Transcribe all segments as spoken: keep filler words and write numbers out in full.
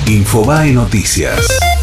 Infobae Noticias.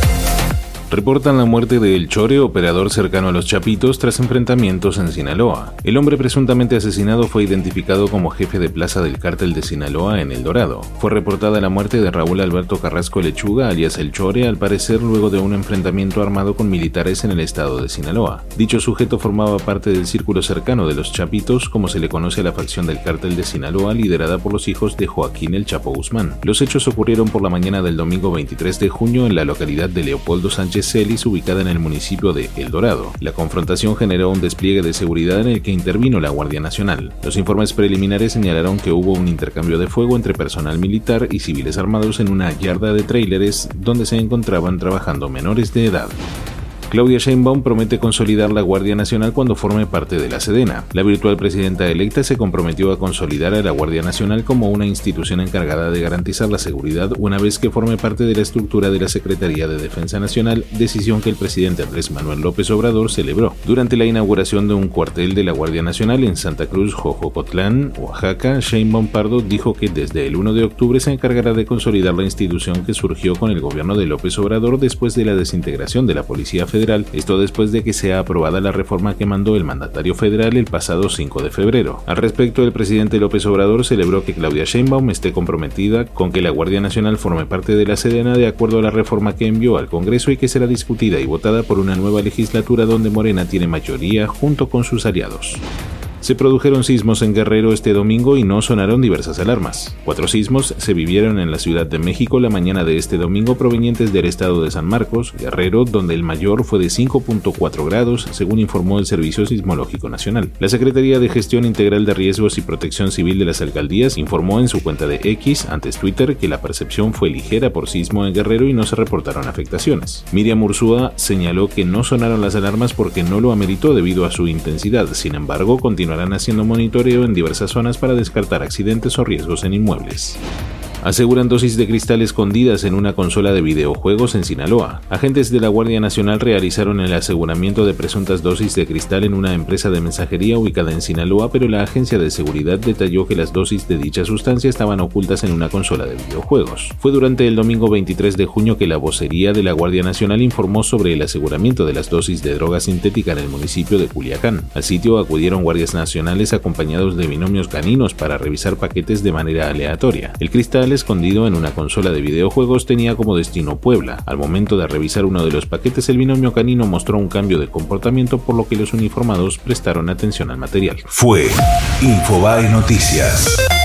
Reportan la muerte de El Chore, operador cercano a Los Chapitos, tras enfrentamientos en Sinaloa. El hombre presuntamente asesinado fue identificado como jefe de plaza del cártel de Sinaloa en El Dorado. Fue reportada la muerte de Raúl Alberto Carrasco Lechuga, alias El Chore, al parecer luego de un enfrentamiento armado con militares en el estado de Sinaloa. Dicho sujeto formaba parte del círculo cercano de Los Chapitos, como se le conoce a la facción del cártel de Sinaloa, liderada por los hijos de Joaquín El Chapo Guzmán. Los hechos ocurrieron por la mañana del domingo veintitrés de junio en la localidad de Leopoldo Sánchez Celis, ubicada en el municipio de El Dorado. La confrontación generó un despliegue de seguridad en el que intervino la Guardia Nacional. Los informes preliminares señalaron que hubo un intercambio de fuego entre personal militar y civiles armados en una yarda de tráileres donde se encontraban trabajando menores de edad. Claudia Sheinbaum promete consolidar la Guardia Nacional cuando forme parte de la Sedena. La virtual presidenta electa se comprometió a consolidar a la Guardia Nacional como una institución encargada de garantizar la seguridad una vez que forme parte de la estructura de la Secretaría de Defensa Nacional, decisión que el presidente Andrés Manuel López Obrador celebró. Durante la inauguración de un cuartel de la Guardia Nacional en Santa Cruz, Jojocotlán, Oaxaca, Sheinbaum Pardo dijo que desde el primero de octubre se encargará de consolidar la institución que surgió con el gobierno de López Obrador después de la desintegración de la Policía Federal. Federal, esto después de que sea aprobada la reforma que mandó el mandatario federal el pasado cinco de febrero. Al respecto, el presidente López Obrador celebró que Claudia Sheinbaum esté comprometida con que la Guardia Nacional forme parte de la Sedena de acuerdo a la reforma que envió al Congreso y que será discutida y votada por una nueva legislatura donde Morena tiene mayoría junto con sus aliados. Se produjeron sismos en Guerrero este domingo y no sonaron diversas alarmas. Cuatro sismos se vivieron en la Ciudad de México la mañana de este domingo provenientes del estado de San Marcos, Guerrero, donde el mayor fue de cinco punto cuatro grados, según informó el Servicio Sismológico Nacional. La Secretaría de Gestión Integral de Riesgos y Protección Civil de las Alcaldías informó en su cuenta de X, antes Twitter, que la percepción fue ligera por sismo en Guerrero y no se reportaron afectaciones. Miriam Ursúa señaló que no sonaron las alarmas porque no lo ameritó debido a su intensidad, sin embargo, continuarán haciendo monitoreo en diversas zonas para descartar accidentes o riesgos en inmuebles. Aseguran dosis de cristal escondidas en una consola de videojuegos en Sinaloa. Agentes de la Guardia Nacional realizaron el aseguramiento de presuntas dosis de cristal en una empresa de mensajería ubicada en Sinaloa, pero la agencia de seguridad detalló que las dosis de dicha sustancia estaban ocultas en una consola de videojuegos. Fue durante el domingo veintitrés de junio que la vocería de la Guardia Nacional informó sobre el aseguramiento de las dosis de droga sintética en el municipio de Culiacán. Al sitio acudieron guardias nacionales acompañados de binomios caninos para revisar paquetes de manera aleatoria. El cristal escondido en una consola de videojuegos tenía como destino Puebla. Al momento de revisar uno de los paquetes, el binomio canino mostró un cambio de comportamiento, por lo que los uniformados prestaron atención al material. Fue Infobae Noticias.